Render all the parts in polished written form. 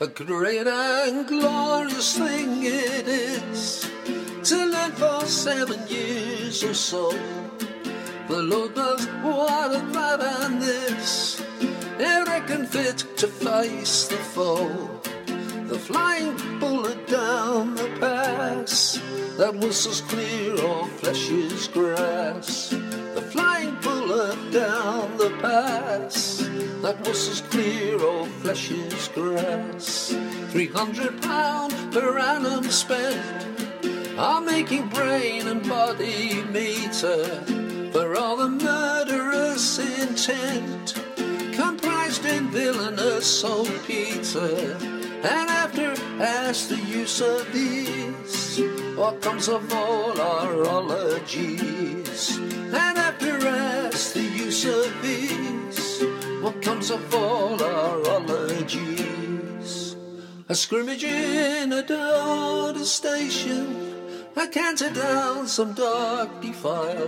A great and glorious thing it is to learn for 7 years or so. The Lord knows what a drive and this, they reckon fit to face the foe. The flying bullet down the pass, that whistles clear of flesh's grass. The flying bullet down the pass, that whistles clear of flesh's grass. £300 per annum spent on making brain and body meter for all the murderous intent comprised in villainous saltpeter. And after ask the use of these, what comes of all our ologies? And after ask the use of these, what comes of all our ologies? A scrimmage in a daughter station, a canter down some dark defile.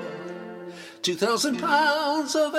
£2,000 of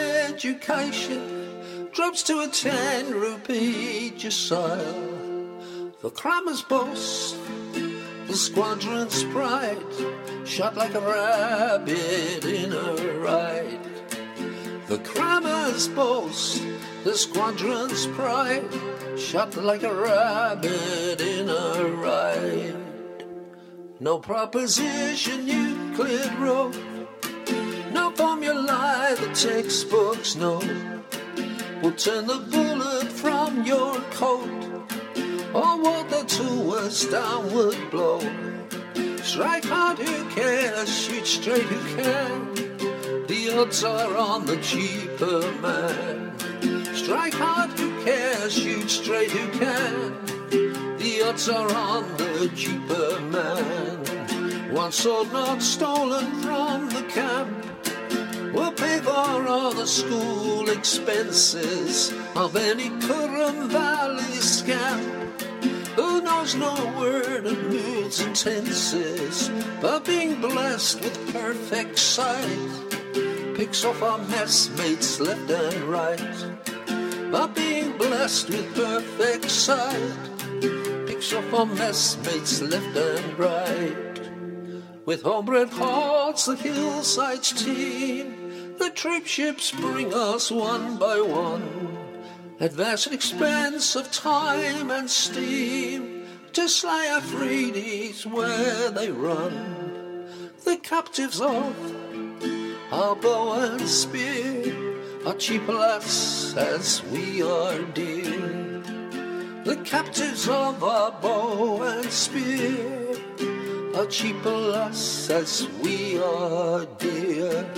education drops to a 10 rupee jacile. The crammer's boast, the squadron's pride, shot like a rabbit in a ride. The crammer's boast, the squadron's pride, shot like a rabbit in a ride. No proposition Euclid wrote, no formula the textbooks know will turn the bullet from your coat, or what the towards downward blow. Strike hard who cares, shoot straight who can, the odds are on the cheaper man. Strike hard who cares, shoot straight who can, the odds are on the cheaper man. One sword not stolen from the camp will pay for all the school expenses of any Curran Valley scamp who knows no word of moods and tenses, but being blessed with perfect sight, picks off our messmates left and right. But being blessed with perfect sight, picks off our messmates left and right. With homebred hearts the hillsides teem, the troopships bring us one by one, at vast expense of time and steam, to slay Afridi's where they run. The captives of our bow and spear are cheap, alas, as we are dear. The captives of our bow and spear are cheap, alas, as we are dear.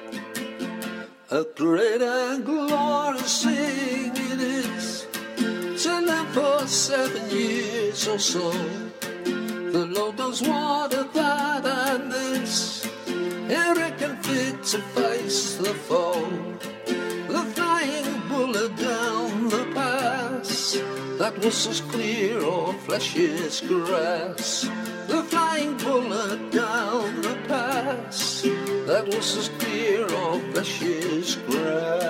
A great and glorious thing it is to live for 7 years or so. The Lord knows what of that and this, he reckon fit to face the foe. The flying bullet down the pass, that whistles clear of flesh's grass. The flying bullet down the pass, that whistles clear of flesh's grass.